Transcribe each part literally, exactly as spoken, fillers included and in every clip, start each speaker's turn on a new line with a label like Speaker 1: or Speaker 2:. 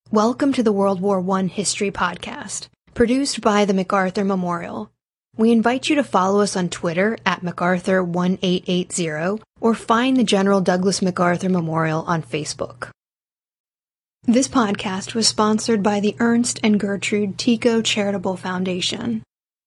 Speaker 1: Welcome to the World War One History Podcast, produced by the MacArthur Memorial. We invite you to follow us on Twitter at MacArthur one eight eight zero or find the General Douglas MacArthur Memorial on Facebook. This podcast was sponsored by the Ernst and Gertrude Tico Charitable Foundation.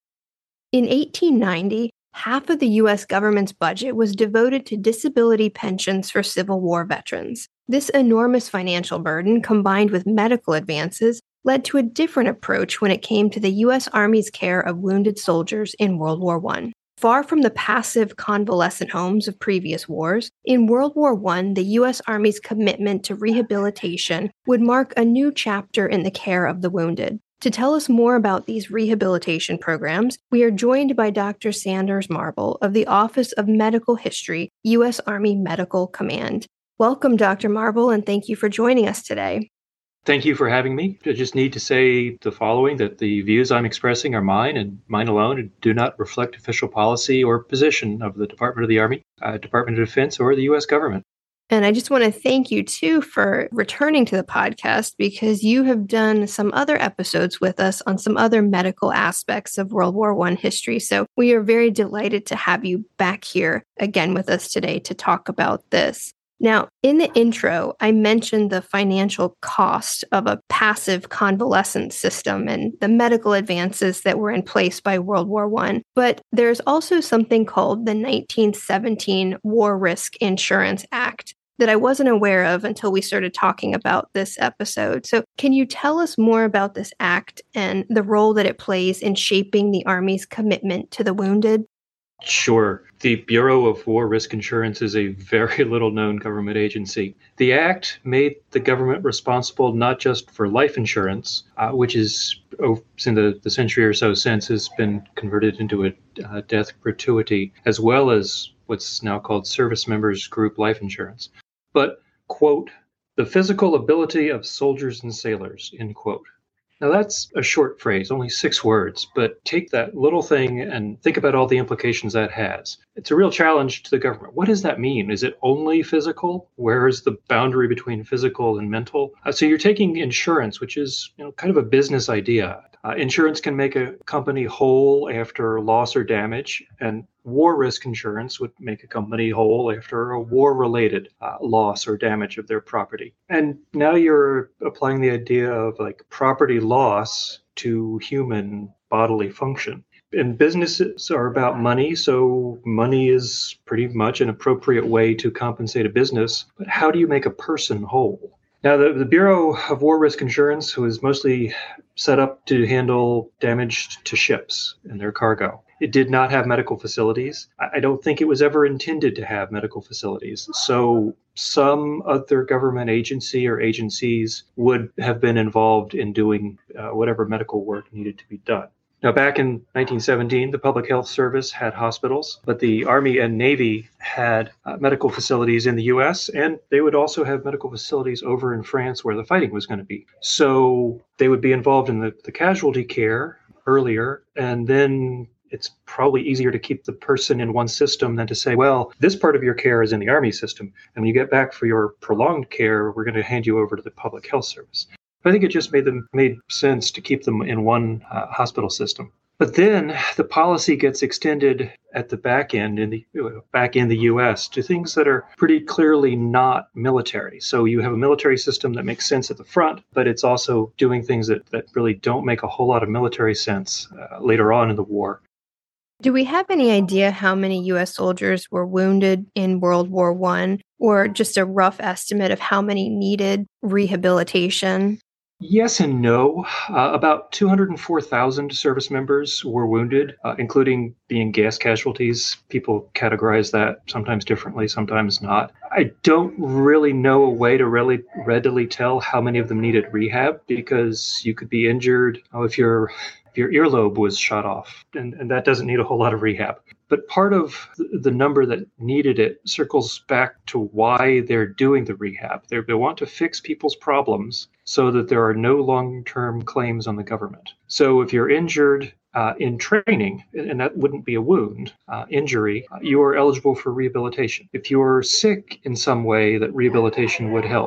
Speaker 1: In eighteen ninety, half of the U S government's budget was devoted to disability pensions for Civil War veterans. This enormous financial burden, combined with medical advances, led to a different approach when it came to the U S Army's care of wounded soldiers in World War One. Far from the passive convalescent homes of previous wars, in World War One, the U S Army's commitment to rehabilitation would mark a new chapter in the care of the wounded. To tell us more about these rehabilitation programs, we are joined by Doctor Sanders Marble of the Office of Medical History, U S Army Medical Command. Welcome, Doctor Marble, and thank you for joining us today.
Speaker 2: Thank you for having me. I just need to say the following, that the views I'm expressing are mine and mine alone and do not reflect official policy or position of the Department of the Army, uh, Department of Defense, or the U S government.
Speaker 1: And I just want to thank you, too, for returning to the podcast, because you have done some other episodes with us on some other medical aspects of World War One history. So we are very delighted to have you back here again with us today to talk about this. Now, in the intro, I mentioned the financial cost of a passive convalescent system and the medical advances that were in place by World War One. But there's also something called the nineteen seventeen War Risk Insurance Act that I wasn't aware of until we started talking about this episode. So can you tell us more about this act and the role that it plays in shaping the Army's commitment to the wounded?
Speaker 2: Sure. The Bureau of War Risk Insurance is a very little-known government agency. The act made the government responsible not just for life insurance, uh, which is, oh, in the, the century or so since, has been converted into a uh, death gratuity, as well as what's now called service members group life insurance. But, quote, the physical ability of soldiers and sailors, end quote. Now, that's a short phrase, only six words, but take that little thing and think about all the implications that has. It's a real challenge to the government. What does that mean? Is it only physical? Where is the boundary between physical and mental? Uh, so you're taking insurance, which is, you know, kind of a business idea. Uh, insurance can make a company whole after loss or damage, and war risk insurance would make a company whole after a war-related uh, loss or damage of their property. And now you're applying the idea of like property loss to human bodily function. And businesses are about money, so money is pretty much an appropriate way to compensate a business. But how do you make a person whole? Now, the, the Bureau of War Risk Insurance was mostly set up to handle damage to ships and their cargo. It did not have medical facilities. I don't think it was ever intended to have medical facilities. So some other government agency or agencies would have been involved in doing uh, whatever medical work needed to be done. Now, back in nineteen seventeen, the Public Health Service had hospitals, but the Army and Navy had uh, medical facilities in the U S, and they would also have medical facilities over in France where the fighting was going to be. So they would be involved in the, the casualty care earlier, and then it's probably easier to keep the person in one system than to say, well, this part of your care is in the Army system, and when you get back for your prolonged care, we're going to hand you over to the Public Health Service. I think it just made them made sense to keep them in one uh, hospital system. But then the policy gets extended at the back end in the back in the U S to things that are pretty clearly not military. So you have a military system that makes sense at the front, but it's also doing things that, that really don't make a whole lot of military sense uh, later on in the war.
Speaker 1: Do we have any idea how many U S soldiers were wounded in World War One, or just a rough estimate of how many needed rehabilitation?
Speaker 2: Yes and no. Uh, about two hundred four thousand service members were wounded, uh, including being gas casualties. People categorize that sometimes differently, sometimes not. I don't really know a way to really readily tell how many of them needed rehab, because you could be injured oh, if your if your earlobe was shot off, and, and that doesn't need a whole lot of rehab. But part of the number that needed it circles back to why they're doing the rehab. They're, they want to fix people's problems so that there are no long-term claims on the government. So if you're injured uh, in training, and that wouldn't be a wound, uh, injury, uh, you are eligible for rehabilitation. If you're sick in some way that rehabilitation would help,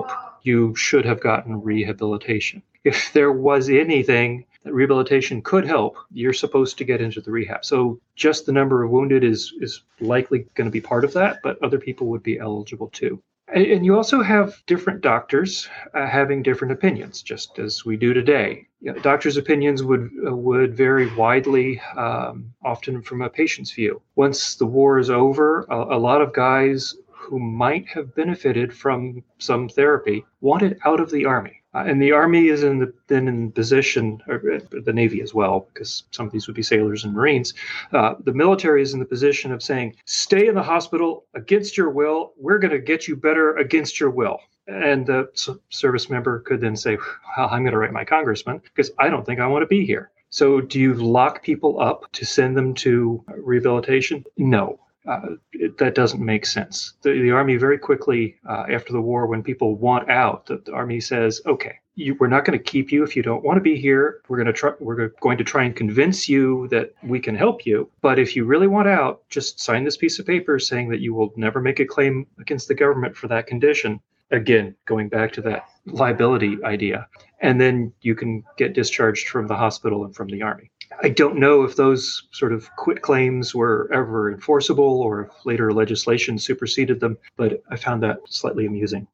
Speaker 2: you should have gotten rehabilitation. If there was anything that rehabilitation could help, you're supposed to get into the rehab. So just the number of wounded is, is likely going to be part of that, but other people would be eligible too. And, and you also have different doctors uh, having different opinions, just as we do today. You know, doctors' opinions would uh, would vary widely, um, often from a patient's view. Once the war is over, a, a lot of guys who might have benefited from some therapy wanted out of the Army. Uh, and the Army is in the, then in position, or the Navy as well, because some of these would be sailors and Marines. Uh, the military is in the position of saying, stay in the hospital against your will. We're going to get you better against your will. And the service member could then say, well, I'm going to write my congressman because I don't think I want to be here. So do you lock people up to send them to rehabilitation? No. Uh, it, that doesn't make sense. The, the Army very quickly, uh, after the war, when people want out, the, the Army says, okay, you, we're not going to keep you if you don't want to be here. We're going to try, we're going to try and convince you that we can help you. But if you really want out, just sign this piece of paper saying that you will never make a claim against the government for that condition. Again, going back to that liability idea. And then you can get discharged from the hospital and from the Army. I don't know if those sort of quit claims were ever enforceable or if later legislation superseded them, but I found that slightly amusing.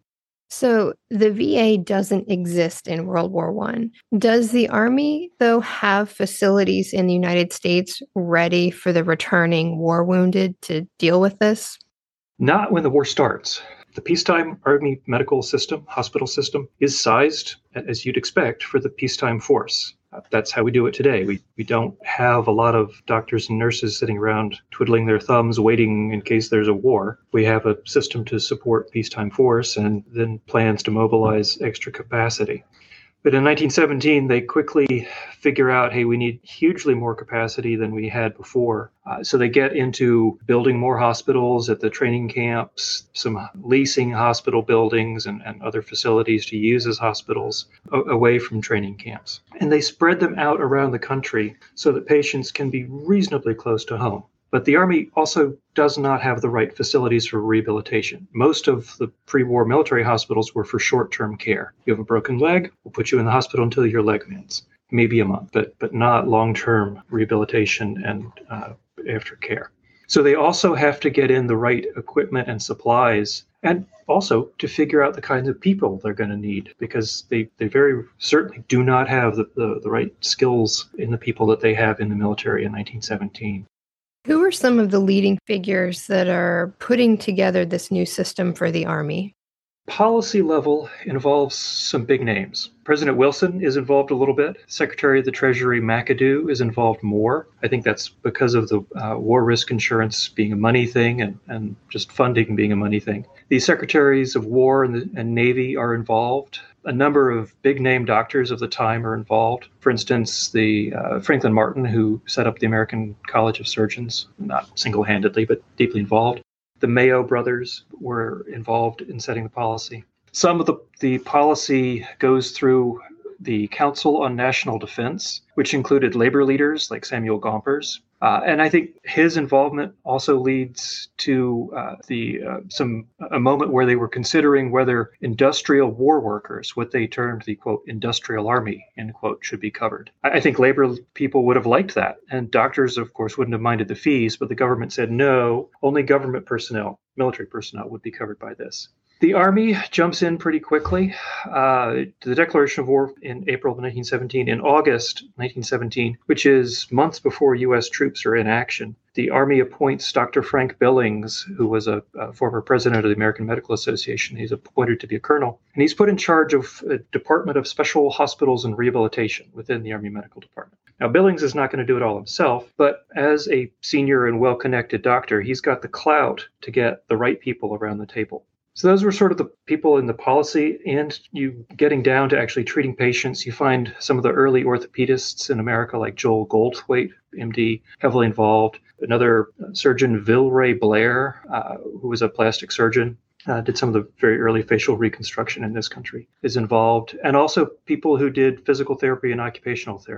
Speaker 1: So the V A doesn't exist in World War One. Does the Army, though, have facilities in the United States ready for the returning war wounded to deal with this?
Speaker 2: Not when the war starts. The peacetime Army medical system, hospital system, is sized, as you'd expect, for the peacetime force. Uh, that's how we do it today. We we don't have a lot of doctors and nurses sitting around twiddling their thumbs waiting in case there's a war. We have a system to support peacetime force and then plans to mobilize extra capacity. But in nineteen seventeen, they quickly figure out, hey, we need hugely more capacity than we had before. Uh, so they get into building more hospitals at the training camps, some leasing hospital buildings and, and other facilities to use as hospitals a- away from training camps. And they spread them out around the country so that patients can be reasonably close to home. But the Army also does not have the right facilities for rehabilitation. Most of the pre-war military hospitals were for short-term care. You have a broken leg, we'll put you in the hospital until your leg mends, maybe a month, but but not long-term rehabilitation and uh, aftercare. So they also have to get in the right equipment and supplies, and also to figure out the kinds of people they're going to need, because they, they very certainly do not have the, the, the right skills in the people that they have in the military in nineteen seventeen.
Speaker 1: Who are some of the leading figures that are putting together this new system for the Army?
Speaker 2: Policy level involves some big names. President Wilson is involved a little bit. Secretary of the Treasury McAdoo is involved more. I think that's because of the uh, war risk insurance being a money thing and, and just funding being a money thing. The Secretaries of War and, the, and Navy are involved. A number of big-name doctors of the time are involved. For instance, the uh, Franklin Martin, who set up the American College of Surgeons, not single-handedly, but deeply involved. The Mayo brothers were involved in setting the policy. Some of the, the policy goes through the Council on National Defense, which included labor leaders like Samuel Gompers. Uh, and I think his involvement also leads to uh, the uh, some a moment where they were considering whether industrial war workers, what they termed the, quote, industrial army, end quote, should be covered. I, I think labor people would have liked that. And doctors, of course, wouldn't have minded the fees, but the government said, no, only government personnel, military personnel would be covered by this. The Army jumps in pretty quickly. Uh, the declaration of war in April of nineteen seventeen. In August nineteen seventeen, which is months before U S troops are in action, the Army appoints Doctor Frank Billings, who was a, a former president of the American Medical Association. He's appointed to be a colonel, and he's put in charge of a Department of Special Hospitals and Rehabilitation within the Army Medical Department. Now, Billings is not going to do it all himself, but as a senior and well-connected doctor, he's got the clout to get the right people around the table. So those were sort of the people in the policy, and you getting down to actually treating patients. You find some of the early orthopedists in America, like Joel Goldthwait, M D, heavily involved. Another surgeon, Vilray Blair, uh, who was a plastic surgeon, uh, did some of the very early facial reconstruction in this country, is involved. And also people who did physical therapy and occupational therapy.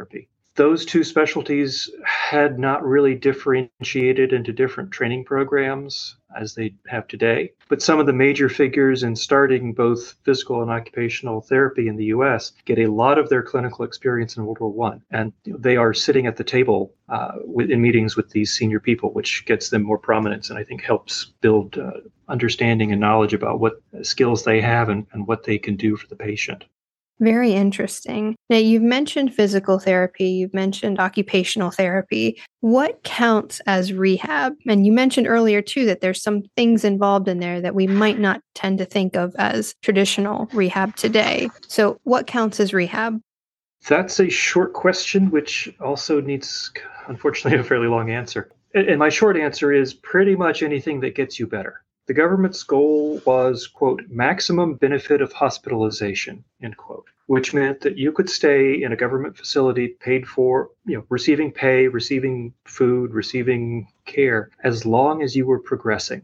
Speaker 2: those two specialties had not really differentiated into different training programs as they have today. But some of the major figures in starting both physical and occupational therapy in the U S get a lot of their clinical experience in World War One, and they are sitting at the table uh, in meetings with these senior people, which gets them more prominence and I think helps build uh, understanding and knowledge about what skills they have and, and what they can do for the patient.
Speaker 1: Very interesting. Now, you've mentioned physical therapy, you've mentioned occupational therapy. What counts as rehab? And you mentioned earlier, too, that there's some things involved in there that we might not tend to think of as traditional rehab today. So what counts as rehab?
Speaker 2: That's a short question, which also needs, unfortunately, a fairly long answer. And my short answer is pretty much anything that gets you better. The government's goal was, quote, maximum benefit of hospitalization, end quote, which meant that you could stay in a government facility paid for, you know, receiving pay, receiving food, receiving care, as long as you were progressing.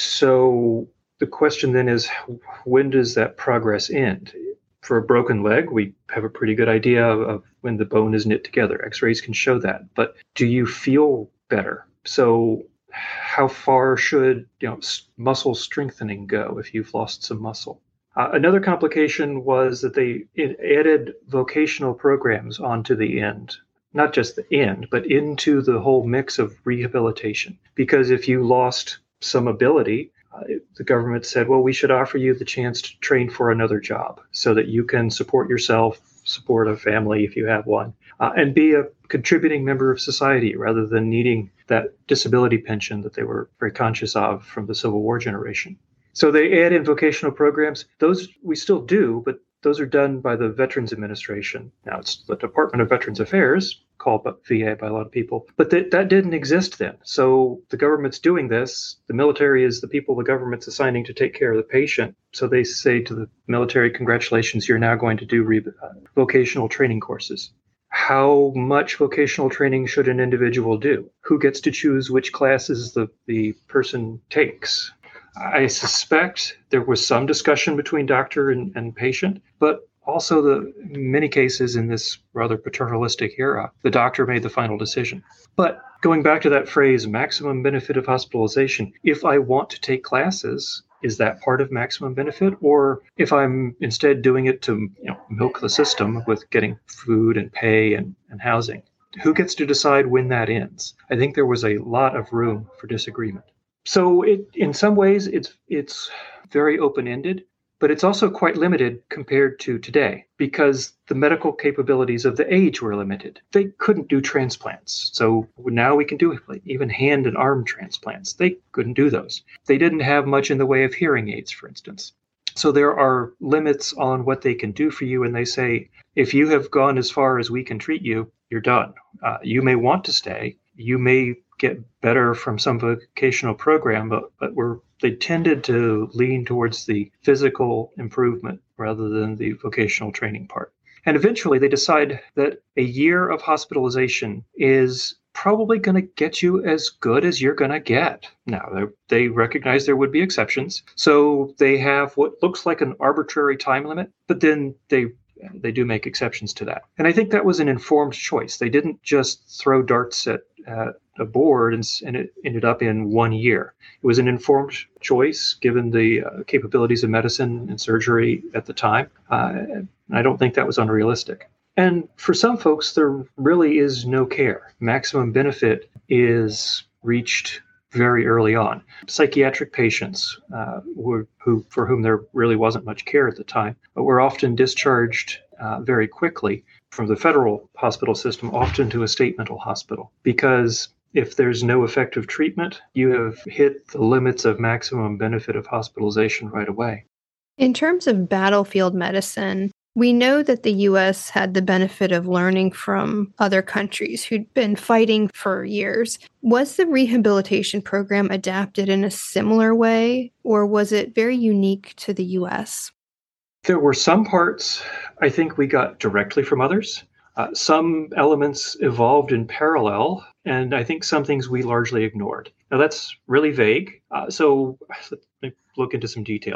Speaker 2: So the question then is, when does that progress end? For a broken leg, we have a pretty good idea of when the bone is knit together. X-rays can show that. But do you feel better? So how far should you know muscle strengthening go if you've lost some muscle? Uh, another complication was that they added vocational programs onto the end, not just the end, but into the whole mix of rehabilitation. Because if you lost some ability, uh, the government said, well, we should offer you the chance to train for another job so that you can support yourself, support a family if you have one, uh, and be a contributing member of society rather than needing that disability pension that they were very conscious of from the Civil War generation. So they add in vocational programs. Those we still do, but those are done by the Veterans Administration. Now it's the Department of Veterans Affairs, called V A by a lot of people, but that, that didn't exist then. So the government's doing this. The military is the people the government's assigning to take care of the patient. So they say to the military, congratulations, you're now going to do re- uh, vocational training courses. How much vocational training should an individual do? Who gets to choose which classes the, the person takes? I suspect there was some discussion between doctor and, and patient, but also the in many cases in this rather paternalistic era, the doctor made the final decision. But going back to that phrase, maximum benefit of hospitalization, if I want to take classes, is that part of maximum benefit? Or if I'm instead doing it to you know, milk the system with getting food and pay and, and housing, who gets to decide when that ends? I think there was a lot of room for disagreement. So it, in some ways, it's it's very open-ended, but it's also quite limited compared to today because the medical capabilities of the age were limited. They couldn't do transplants. So now we can do even hand and arm transplants. They couldn't do those. They didn't have much in the way of hearing aids, for instance. So there are limits on what they can do for you. And they say, if you have gone as far as we can treat you, you're done. Uh, you may want to stay. You may get better from some vocational program, but, but we're, they tended to lean towards the physical improvement rather than the vocational training part. And eventually they decide that a year of hospitalization is probably going to get you as good as you're going to get. Now, they recognize there would be exceptions. So they have what looks like an arbitrary time limit, but then they they do make exceptions to that. And I think that was an informed choice. They didn't just throw darts at, at a board and, and it ended up in one year. It was an informed choice given the uh, capabilities of medicine and surgery at the time. Uh, I don't think that was unrealistic. And for some folks, there really is no care. Maximum benefit is reached very early on. Psychiatric patients uh, were, who, for whom there really wasn't much care at the time, but were often discharged uh, very quickly from the federal hospital system, often to a state mental hospital, because if there's no effective treatment, you have hit the limits of maximum benefit of hospitalization right away.
Speaker 1: In terms of battlefield medicine, we know that the U S had the benefit of learning from other countries who'd been fighting for years. Was the rehabilitation program adapted in a similar way, or was it very unique to the U S?
Speaker 2: There were some parts I think we got directly from others. Uh, some elements evolved in parallel, and I think some things we largely ignored. Now, that's really vague, uh, so let me look into some details.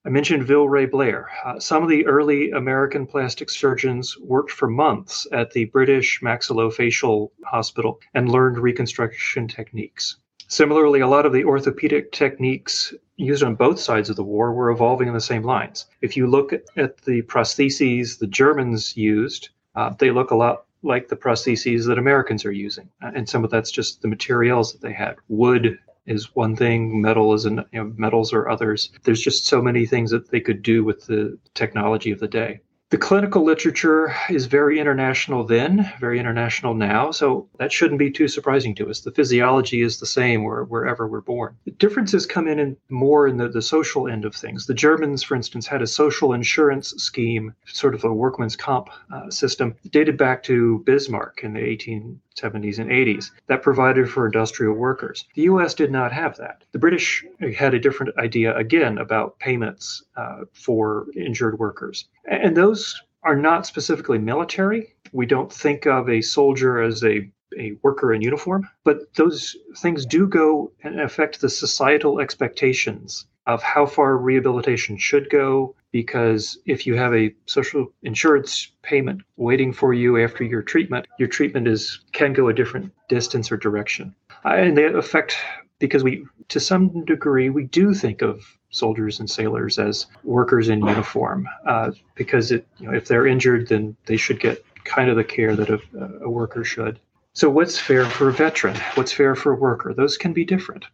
Speaker 2: I mentioned Vilray Blair. Uh, some of the early American plastic surgeons worked for months at the British Maxillofacial Hospital and learned reconstruction techniques. Similarly, a lot of the orthopedic techniques used on both sides of the war were evolving in the same lines. If you look at the prostheses the Germans used, uh, they look a lot like the prostheses that Americans are using. Uh, and some of that's just the materials that they had. Wood is one thing, metal is an, you know, metals are others. There's just so many things that they could do with the technology of the day. The clinical literature is very international then, very international now, so that shouldn't be too surprising to us. The physiology is the same where, wherever we're born. The differences come in, in more in the, the social end of things. The Germans, for instance, had a social insurance scheme, sort of a workman's comp uh, system, dated back to Bismarck in the eighteen seventies and eighties, that provided for industrial workers. The U S did not have that. The British had a different idea, again, about payments uh, for injured workers. And those are not specifically military. We don't think of a soldier as a, a worker in uniform, but those things do go and affect the societal expectations of how far rehabilitation should go, because if you have a social insurance payment waiting for you after your treatment, your treatment is can go a different distance or direction. Uh, and they affect, because we, to some degree, we do think of soldiers and sailors as workers in uniform, uh, because it, you know, if they're injured, then they should get kind of the care that a, a worker should. So what's fair for a veteran? What's fair for a worker? Those can be different.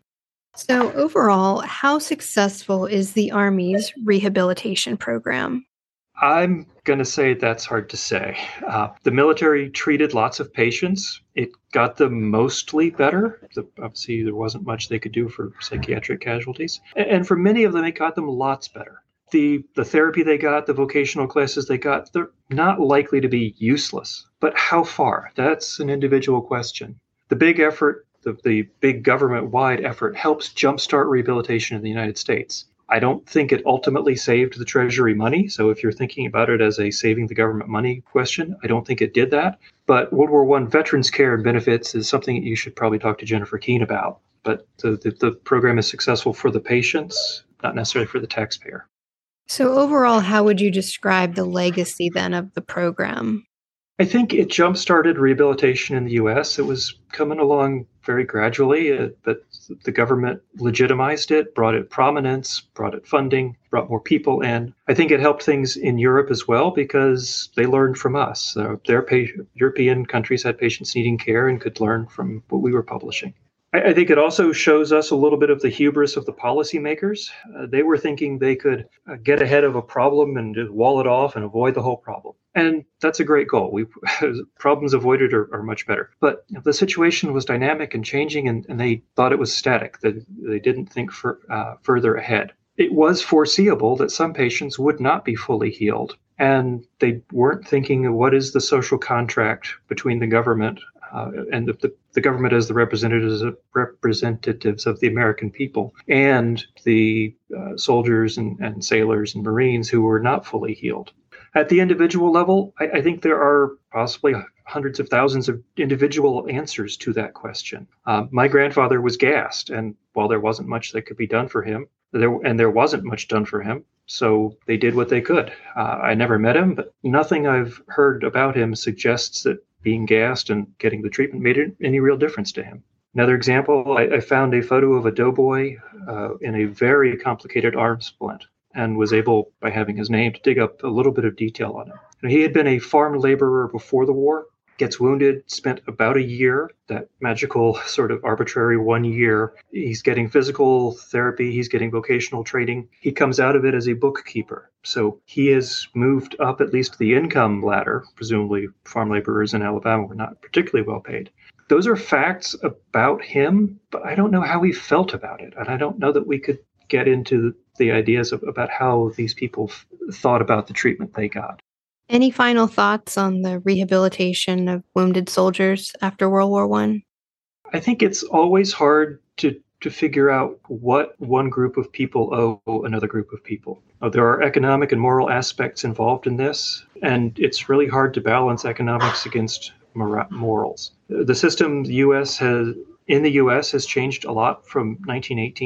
Speaker 1: So overall, how successful is the Army's rehabilitation program?
Speaker 2: I'm going to say that's hard to say. Uh, the military treated lots of patients. It got them mostly better. The, obviously, there wasn't much they could do for psychiatric casualties. And, and for many of them, it got them lots better. The, the therapy they got, the vocational classes they got, they're not likely to be useless. But how far? That's an individual question. The big effort, the, the big government-wide effort, helps jumpstart rehabilitation in the United States. I don't think it ultimately saved the Treasury money. So if you're thinking about it as a saving the government money question, I don't think it did that. But World War One veterans care and benefits is something that you should probably talk to Jennifer Keene about. But the, the, the program is successful for the patients, not necessarily for the taxpayer.
Speaker 1: So overall, how would you describe the legacy then of the program?
Speaker 2: I think it jump-started rehabilitation in the U S. It was coming along very gradually, uh, but the government legitimized it, brought it prominence, brought it funding, brought more people in. I think it helped things in Europe as well because they learned from us. Uh, their pa- European countries had patients needing care and could learn from what we were publishing. I think it also shows us a little bit of the hubris of the policymakers. Uh, they were thinking they could uh, get ahead of a problem and just wall it off and avoid the whole problem. And that's a great goal. We problems avoided are, are much better. But you know, the situation was dynamic and changing, and, and they thought it was static. That they didn't think for, uh, further ahead. It was foreseeable that some patients would not be fully healed, and they weren't thinking of what is the social contract between the government Uh, and the, the, the government as the representatives of, representatives of the American people, and the uh, soldiers and, and sailors and Marines who were not fully healed. At the individual level, I, I think there are possibly hundreds of thousands of individual answers to that question. Uh, my grandfather was gassed, and while there wasn't much that could be done for him, there and there wasn't much done for him, so they did what they could. Uh, I never met him, but nothing I've heard about him suggests that being gassed and getting the treatment made any real difference to him. Another example, I, I found a photo of a doughboy uh, in a very complicated arm splint and was able, by having his name, to dig up a little bit of detail on him. And he had been a farm laborer before the war, gets wounded, spent about a year, that magical sort of arbitrary one year. He's getting physical therapy, he's getting vocational training. He comes out of it as a bookkeeper. So he has moved up at least the income ladder. Presumably farm laborers in Alabama were not particularly well paid. Those are facts about him, but I don't know how he felt about it. And I don't know that we could get into the ideas of, about how these people f- thought about the treatment they got.
Speaker 1: Any final thoughts on the rehabilitation of wounded soldiers after World War One?
Speaker 2: I think it's always hard to, to figure out what one group of people owe another group of people. Uh, there are economic and moral aspects involved in this, and it's really hard to balance economics against mor- morals. The system the U S has in the U S has changed a lot from nineteen eighteen.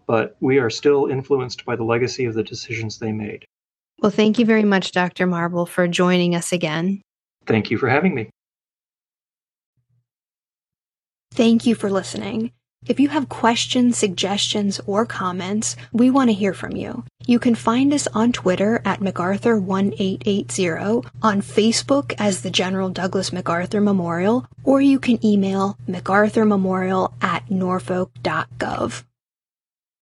Speaker 2: but we are still influenced by the legacy of the decisions they made.
Speaker 1: Well, thank you very much, Doctor Marble, for joining us again.
Speaker 2: Thank you for having me.
Speaker 1: Thank you for listening. If you have questions, suggestions, or comments, we want to hear from you. You can find us on Twitter at MacArthur one eight eight zero, on Facebook as the General Douglas MacArthur Memorial, or you can email macarthurmemorial at norfolk dot gov.